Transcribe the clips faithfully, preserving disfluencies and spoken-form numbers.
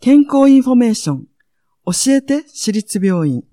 健康インフォメーション。教えて私立病院。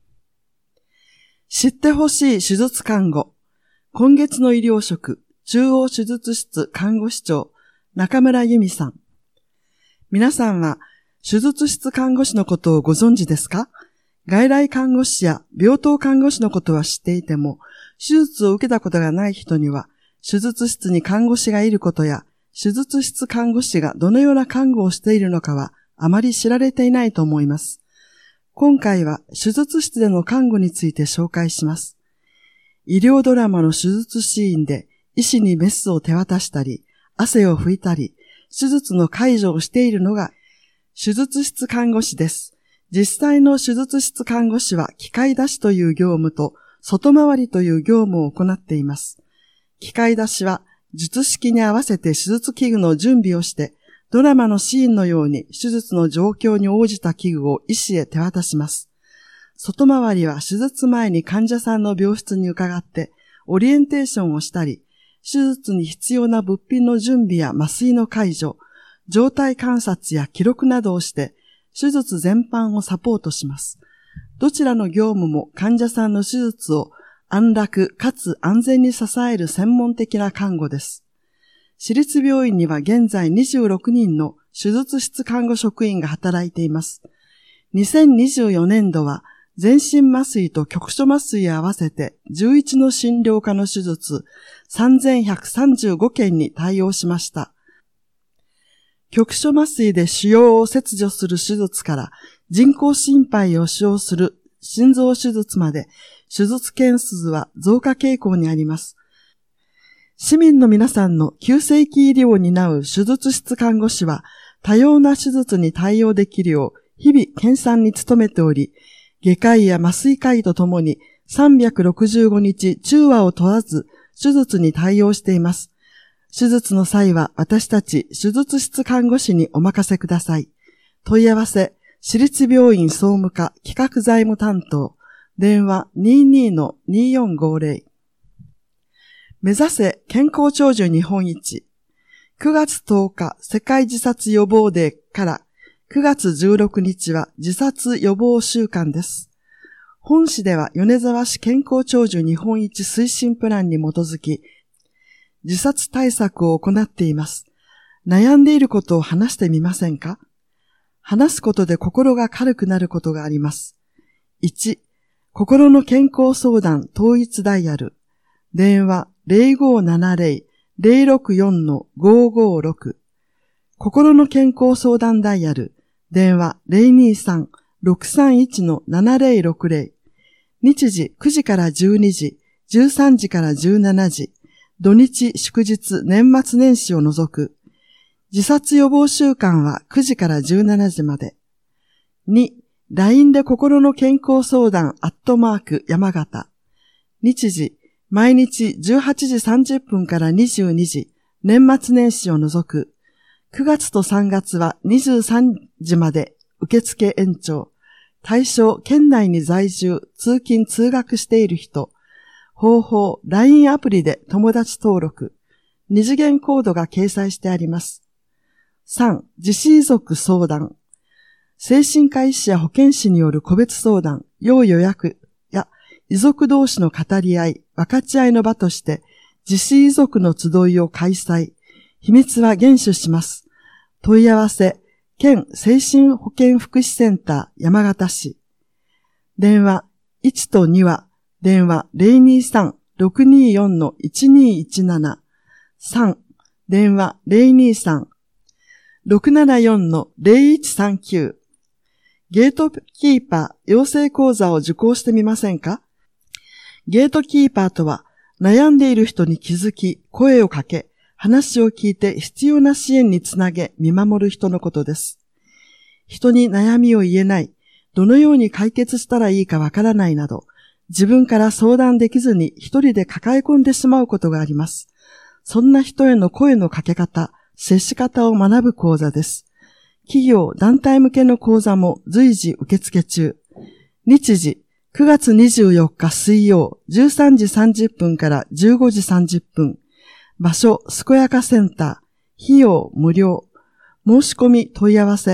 知ってほしい手術看護。今月の医療職、中央手術室看護師長、中村由美さん。皆さんは、手術室看護師のことをご存知ですか？外来看護師や病棟看護師のことは知っていても、手術を受けたことがない人には、手術室に看護師がいることや、手術室看護師がどのような看護をしているのかは、あまり知られていないと思います。今回は手術室での看護について紹介します。医療ドラマの手術シーンで医師にメスを手渡したり、汗を拭いたり、手術の介助をしているのが手術室看護師です。実際の手術室看護師は機械出しという業務と外回りという業務を行っています。機械出しは術式に合わせて手術器具の準備をして、ドラマのシーンのように手術の状況に応じた器具を医師へ手渡します。外回りは手術前に患者さんの病室に伺ってオリエンテーションをしたり、手術に必要な物品の準備や麻酔の介助、状態観察や記録などをして手術全般をサポートします。どちらの業務も患者さんの手術を安楽かつ安全に支える専門的な看護です。私立病院には現在にじゅうろくにんの手術室看護職員が働いています。にせんにじゅうよねんどは全身麻酔と局所麻酔を合わせてじゅういちの診療科の手術さんぜんひゃくさんじゅうごけんに対応しました。局所麻酔で腫瘍を切除する手術から人工心肺を使用する心臓手術まで手術件数は増加傾向にあります。市民の皆さんの急性期医療を担う手術室看護師は多様な手術に対応できるよう日々研鑽に努めており、外科医や麻酔科医とともにさんびゃくろくじゅうごにち中和を問わず手術に対応しています。手術の際は私たち手術室看護師にお任せください。問い合わせ、私立病院総務課企画財務担当、電話 にじゅうにのにじゅうよんごぜろ。目指せ健康長寿日本一。くがつとおか世界自殺予防デーからくがつじゅうろくにちは自殺予防週間です。本市では米沢市健康長寿日本一推進プランに基づき自殺対策を行っています。悩んでいることを話してみませんか？話すことで心が軽くなることがあります。いち、心の健康相談統一ダイヤル。電話 ゼロごななゼロ ゼロろくよんのごごろく。心の健康相談ダイヤル。電話 ゼロにさん ろくさんいちのななゼロろくゼロ。日時くじからじゅうにじ、じゅうさんじからじゅうしちじ。土日祝日年末年始を除く。自殺予防週間はくじからじゅうしちじまで。に、ライン で心の健康相談アットマーク山形。日時、毎日じゅうはちじさんじゅっぷんからにじゅうにじ、年末年始を除く。くがつとさんがつはにじゅうさんじまで受付延長。対象、県内に在住、通勤通学している人。方法、ライン アプリで友達登録。二次元コードが掲載してあります。さん、自死遺族相談。精神科医師や保健師による個別相談、要予約や遺族同士の語り合い、分かち合いの場として自死遺族の集いを開催。秘密は厳守します。問い合わせ、県精神保健福祉センター山形市。電話いちとには電話 ゼロにさん ろくによんのいちにいちなな。さん、電話 ゼロにさん ろくななよんのゼロいちさんきゅう。ゲートキーパー養成講座を受講してみませんか？ゲートキーパーとは、悩んでいる人に気づき、声をかけ、話を聞いて必要な支援につなげ、見守る人のことです。人に悩みを言えない、どのように解決したらいいかわからないなど、自分から相談できずに一人で抱え込んでしまうことがあります。そんな人への声のかけ方、接し方を学ぶ講座です。企業、団体向けの講座も随時受付中。日時、くがつにじゅうよっか水曜、じゅうさんじさんじゅっぷんからじゅうごじさんじゅっぷん。場所、すこやかセンター。費用無料。申し込み問い合わせ、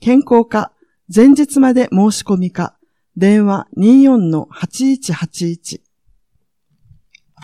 健康か、前日まで申し込みか、電話 にじゅうよんのはちいちはちいち。